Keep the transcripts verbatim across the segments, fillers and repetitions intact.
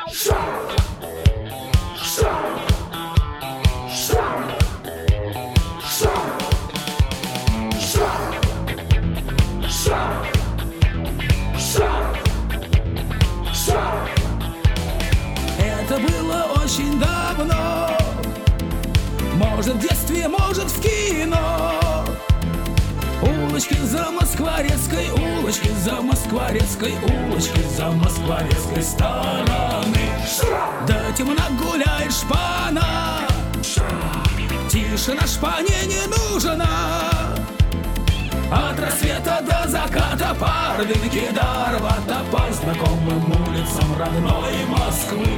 Это было очень давно, может в детстве, может в кино. Улочки за Москворецкой, улочки за Москворецкой, улочки за Москворецкой стороны. Да темно гуляет шпана, тишина шпане не нужна. От рассвета до заката Парвинки до Арбата по знакомым улицам родной Москвы.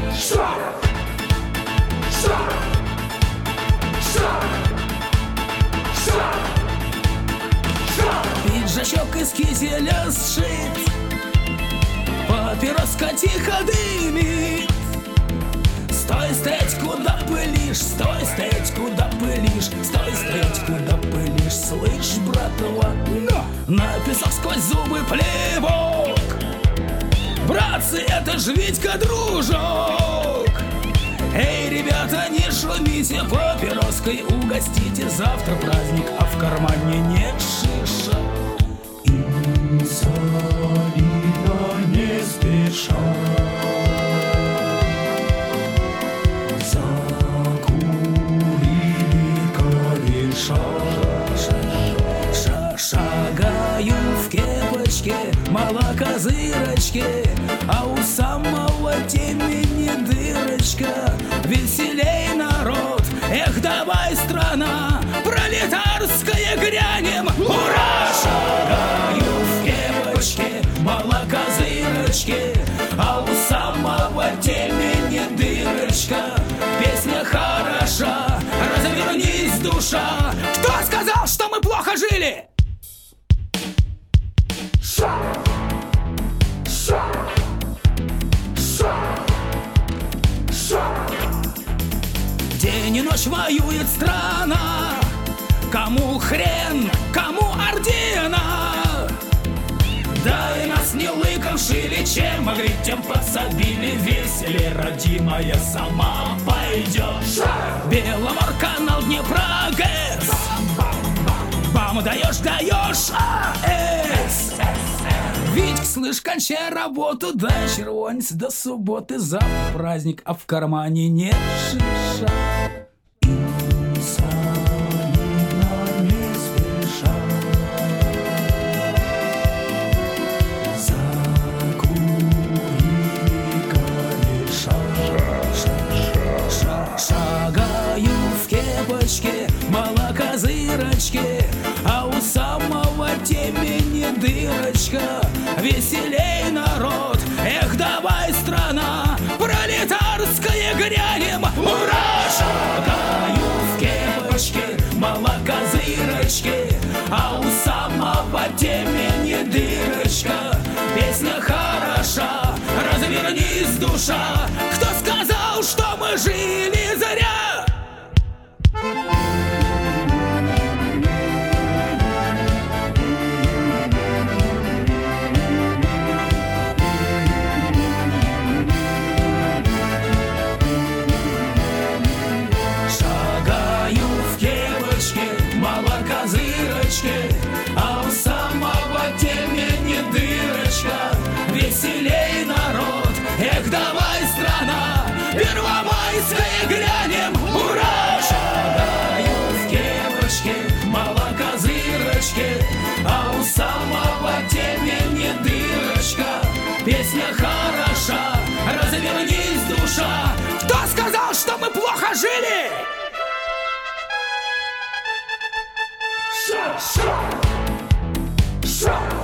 Пиджачок из кителя сшит, папироска тихо дымит. Стой, стоять, куда пылишь, стой, стоять, куда пылишь, стой, стоять, куда пылишь, слышь, братва, на песок сквозь зубы плевок. Братцы, это ж Витька, дружок. Эй, ребята, не шумите, папироской угостите. Завтра праздник, а в кармане нет шиша. Инсолидно не спеша шагаю в кепочке, молокозырочке, а у самого темени дырочка. Веселей, народ, эх, давай, страна пролетарская, грянем, ура! Шагаю в кепочке, молокозырочке, а у самого темени дырочка. Песня хороша, развернись, душа. Кто сказал, что мы плохо жили? День и ночь воюет страна, кому хрен, кому ордена. Да и нас не лыком шили, чем могли, тем подсобили. Веселей, родимая, сама пойдешь. Беломор-канал, Днепра, ГЭС. Бам, даешь, даешь, АЭС. Витьк, слышь, кончай работу, дай червонец до субботы. Завтра праздник, а в кармане нет шиша. Молокозырочки, а у самого темени дырочка. Веселей, народ, эх, давай, страна пролетарская, грянем, ура! Шагаю в кепочке, молокозырочки, а у самого темени дырочка. Песня хороша, развернись, душа. Кто сказал, что мы жили зря? А у самого темени дырочка. Веселей, народ, эх, давай, страна первомайская, грянем, ура! Шагаю в кепочке, молокозырочке, а у самого темени дырочка. Песня хороша, развернись, душа. Кто сказал, что мы плохо жили? Ша, ша, ша.